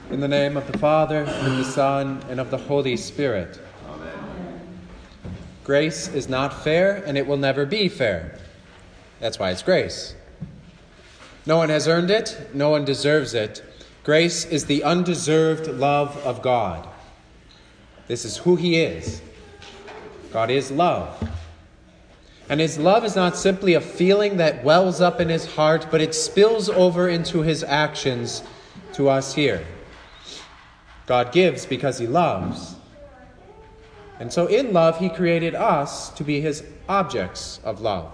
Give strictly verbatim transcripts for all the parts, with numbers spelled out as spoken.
In the name of the Father, and of the Son, and of the Holy Spirit. Amen. Grace is not fair, and it will never be fair. That's why it's grace. No one has earned it. No one deserves it. Grace is the undeserved love of God. This is who He is. God is love. And His love is not simply a feeling that wells up in His heart, but it spills over into His actions to us here. God gives because He loves. And so in love, He created us to be His objects of love.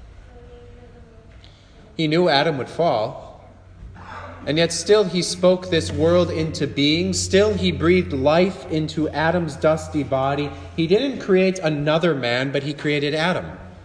He knew Adam would fall, and yet still He spoke this world into being. Still He breathed life into Adam's dusty body. He didn't create another man, but He created Adam.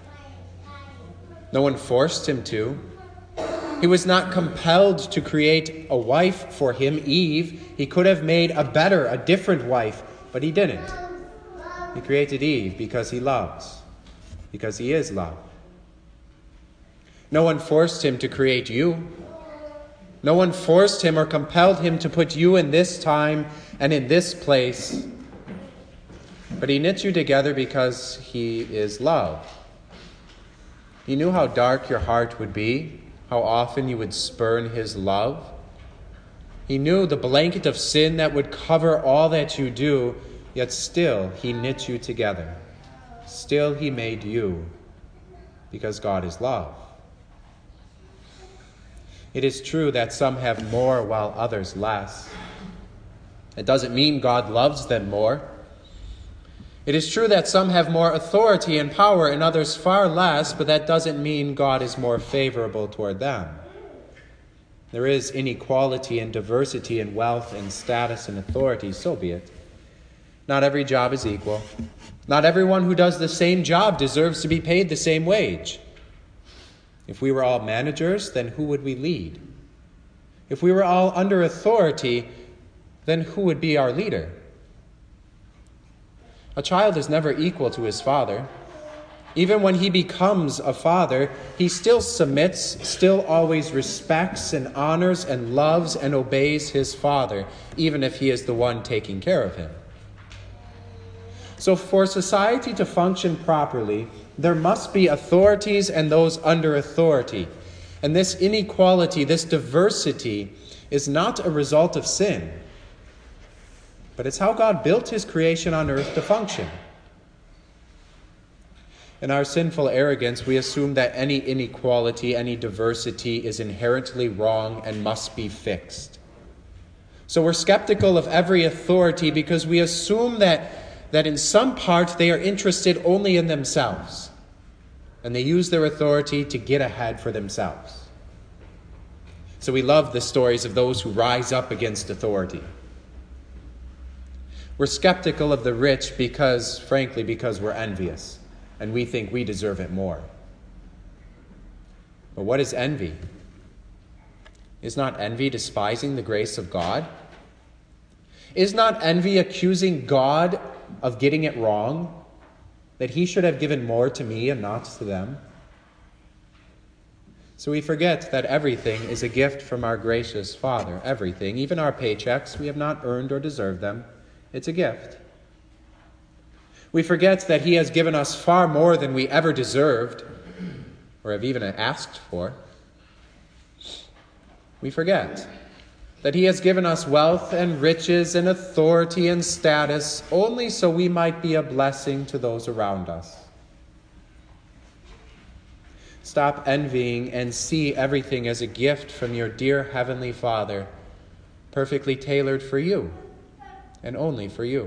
No one forced Him to. He was not compelled to create a wife for him, Eve. He could have made a better, a different wife, but He didn't. He created Eve because He loves, because He is love. No one forced Him to create you. No one forced Him or compelled Him to put you in this time and in this place. But He knit you together because He is love. He knew how dark your heart would be, how often you would spurn His love. He knew the blanket of sin that would cover all that you do, yet still He knit you together. Still He made you, because God is love. It is true that some have more while others less. It doesn't mean God loves them more. It is true that some have more authority and power and others far less, but that doesn't mean God is more favorable toward them. There is inequality and diversity in wealth and status and authority, so be it. Not every job is equal. Not everyone who does the same job deserves to be paid the same wage. If we were all managers, then who would we lead? If we were all under authority, then who would be our leader? A child is never equal to his father. Even when he becomes a father, he still submits, still always respects and honors and loves and obeys his father, even if he is the one taking care of him. So for society to function properly, there must be authorities and those under authority. And this inequality, this diversity, is not a result of sin. But it's how God built His creation on earth to function. In our sinful arrogance, we assume that any inequality, any diversity is inherently wrong and must be fixed. So we're skeptical of every authority because we assume that, that in some part they are interested only in themselves. And they use their authority to get ahead for themselves. So we love the stories of those who rise up against authority. We're skeptical of the rich because, frankly, because we're envious and we think we deserve it more. But what is envy? Is not envy despising the grace of God? Is not envy accusing God of getting it wrong? That He should have given more to me and not to them? So we forget that everything is a gift from our gracious Father. Everything, even our paychecks, we have not earned or deserved them. It's a gift. We forget that He has given us far more than we ever deserved or have even asked for. We forget that He has given us wealth and riches and authority and status only so we might be a blessing to those around us. Stop envying and see everything as a gift from your dear Heavenly Father, perfectly tailored for you. And only for you.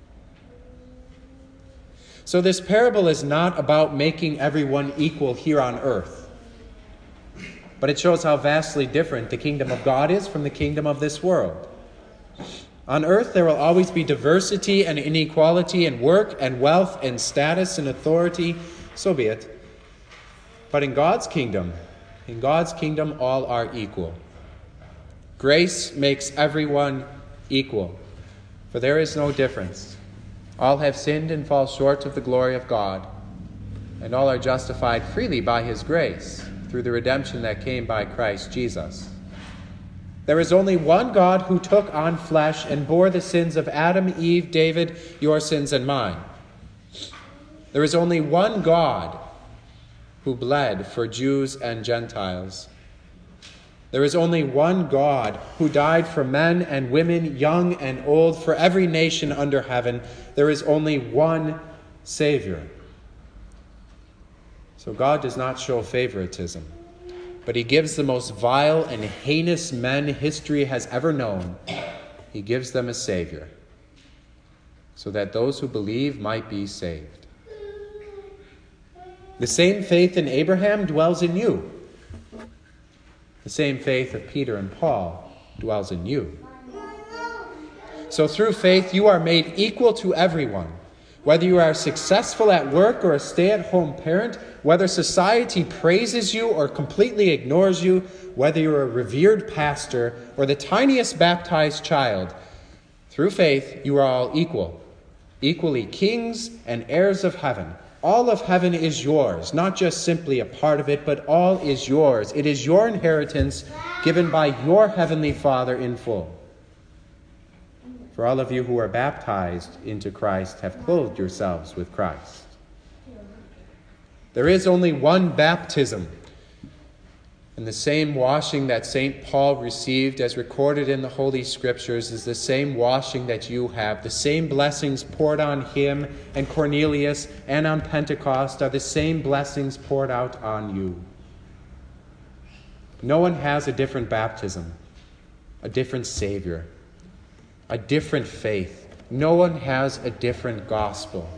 So this parable is not about making everyone equal here on earth, but it shows how vastly different the kingdom of God is from the kingdom of this world. On earth, there will always be diversity and inequality in work and wealth and status and authority, so be it. But in God's kingdom, in God's kingdom, all are equal. Grace makes everyone equal. For there is no difference. All have sinned and fall short of the glory of God, and all are justified freely by His grace through the redemption that came by Christ Jesus. There is only one God who took on flesh and bore the sins of Adam, Eve, David, your sins and mine. There is only one God who bled for Jews and Gentiles. There is only one God who died for men and women, young and old, for every nation under heaven. There is only one Savior. So God does not show favoritism, but he gives the most vile and heinous men history has ever known, he gives them a Savior, so that those who believe might be saved. The same faith in Abraham dwells in you. The same faith of Peter and Paul dwells in you. So through faith you are made equal to everyone. Whether you are successful at work or a stay-at-home parent, whether society praises you or completely ignores you, whether you're a revered pastor or the tiniest baptized child, through faith you are all equal, equally kings and heirs of heaven. All of heaven is yours, not just simply a part of it, but all is yours. It is your inheritance given by your heavenly Father in full. For all of you who are baptized into Christ have clothed yourselves with Christ. There is only one baptism, and the same washing that Saint Paul received as recorded in the Holy Scriptures is the same washing that you have. The same blessings poured on him and Cornelius and on Pentecost are the same blessings poured out on you. No one has a different baptism, a different Savior, a different faith. No one has a different gospel.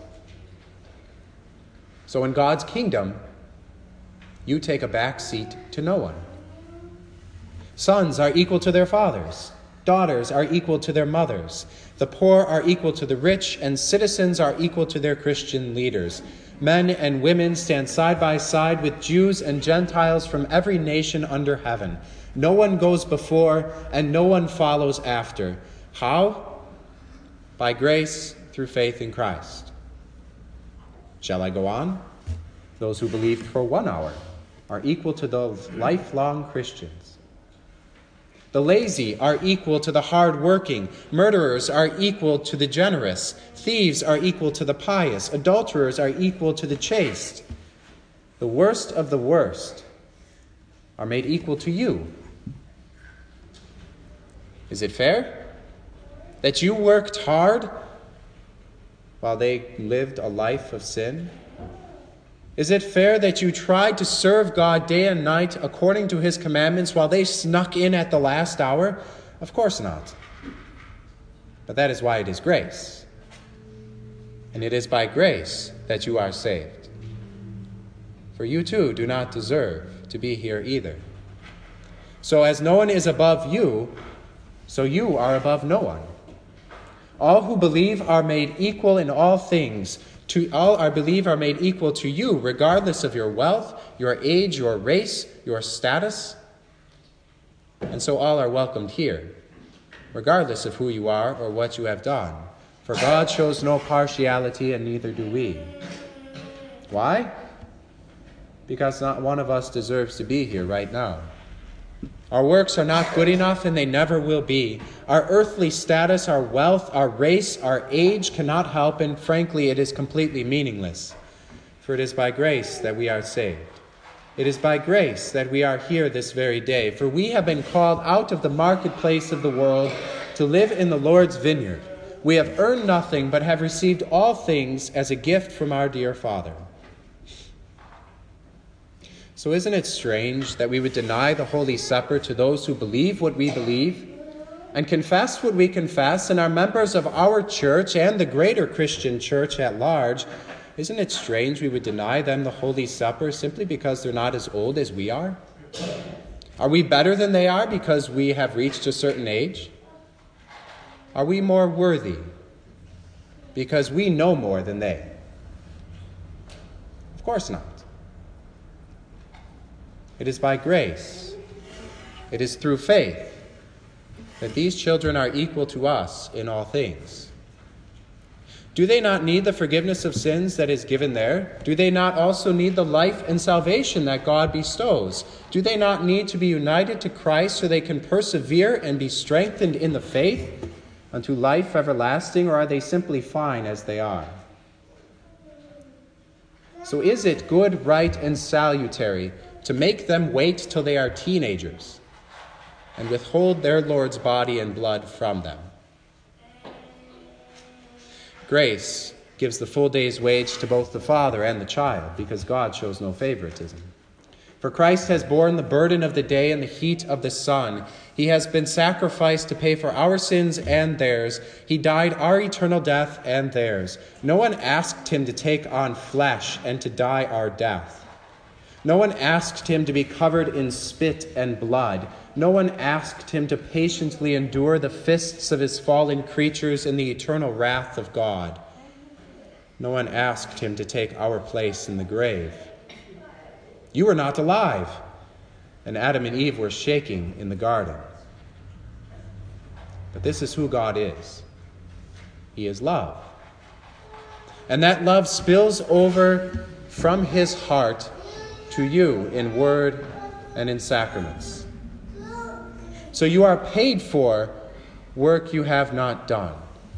So in God's kingdom, you take a back seat to no one. Sons are equal to their fathers. Daughters are equal to their mothers. The poor are equal to the rich, and citizens are equal to their Christian leaders. Men and women stand side by side with Jews and Gentiles from every nation under heaven. No one goes before, and no one follows after. How? By grace through faith in Christ. Shall I go on? Those who believed for one hour are equal to those lifelong Christians. The lazy are equal to the hard-working. Murderers are equal to the generous. Thieves are equal to the pious. Adulterers are equal to the chaste. The worst of the worst are made equal to you. Is it fair that you worked hard while they lived a life of sin? Is it fair that you tried to serve God day and night according to his commandments while they snuck in at the last hour? Of course not. But that is why it is grace. And it is by grace that you are saved. For you too do not deserve to be here either. So as no one is above you, so you are above no one. All who believe are made equal in all things. To all I believe are made equal to you, regardless of your wealth, your age, your race, your status. And so all are welcomed here, regardless of who you are or what you have done. For God shows no partiality, and neither do we. Why? Because not one of us deserves to be here right now. Our works are not good enough, and they never will be. Our earthly status, our wealth, our race, our age cannot help, and frankly, it is completely meaningless. For it is by grace that we are saved. It is by grace that we are here this very day, for we have been called out of the marketplace of the world to live in the Lord's vineyard. We have earned nothing, but have received all things as a gift from our dear Father. So isn't it strange that we would deny the Holy Supper to those who believe what we believe and confess what we confess and are members of our church and the greater Christian church at large? Isn't it strange we would deny them the Holy Supper simply because they're not as old as we are? Are we better than they are because we have reached a certain age? Are we more worthy because we know more than they? Of course not. It is by grace, it is through faith, that these children are equal to us in all things. Do they not need the forgiveness of sins that is given there? Do they not also need the life and salvation that God bestows? Do they not need to be united to Christ so they can persevere and be strengthened in the faith unto life everlasting, or are they simply fine as they are? So is it good, right, and salutary to make them wait till they are teenagers and withhold their Lord's body and blood from them? Grace gives the full day's wage to both the father and the child, because God shows no favoritism. For Christ has borne the burden of the day and the heat of the sun. He has been sacrificed to pay for our sins and theirs. He died our eternal death and theirs. No one asked him to take on flesh and to die our death. No one asked him to be covered in spit and blood. No one asked him to patiently endure the fists of his fallen creatures in the eternal wrath of God. No one asked him to take our place in the grave. You were not alive, and Adam and Eve were shaking in the garden. But this is who God is. He is love. And that love spills over from his heart to you in word and in sacraments. So you are paid for work you have not done.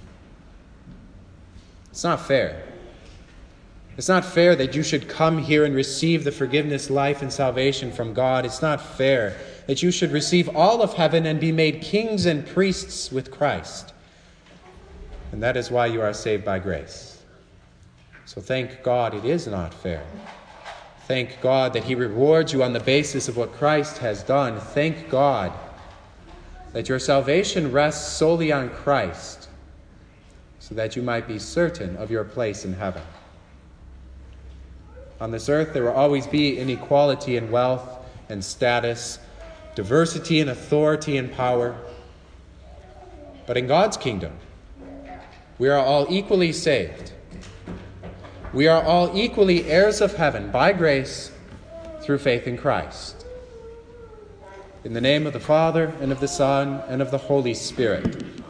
It's not fair. It's not fair that you should come here and receive the forgiveness, life, and salvation from God. It's not fair that you should receive all of heaven and be made kings and priests with Christ. And that is why you are saved by grace. So thank God it is not fair. Thank God that he rewards you on the basis of what Christ has done. Thank God that your salvation rests solely on Christ, so that you might be certain of your place in heaven. On this earth, there will always be inequality in wealth and status, diversity in authority and power. But in God's kingdom, we are all equally saved. We are all equally heirs of heaven by grace through faith in Christ. In the name of the Father, and of the Son, and of the Holy Spirit.